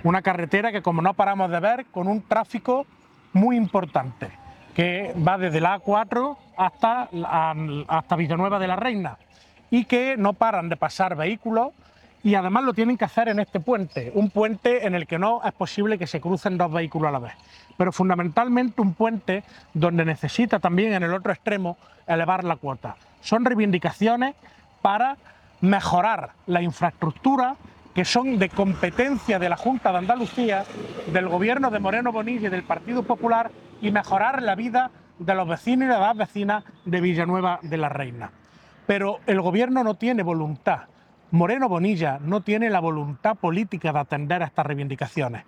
Una carretera que, como no paramos de ver, con un tráfico muy importante, que va desde la A4 hasta Villanueva de la Reina, y que no paran de pasar vehículos, y además lo tienen que hacer en este puente, un puente en el que no es posible que se crucen dos vehículos a la vez, pero fundamentalmente un puente donde necesita también en el otro extremo elevar la cuota. Son reivindicaciones para mejorar la infraestructura, que son de competencia de la Junta de Andalucía, del gobierno de Moreno Bonilla y del Partido Popular, y mejorar la vida de los vecinos y de las vecinas de Villanueva de la Reina. Pero el gobierno no tiene voluntad. Moreno Bonilla no tiene la voluntad política de atender a estas reivindicaciones.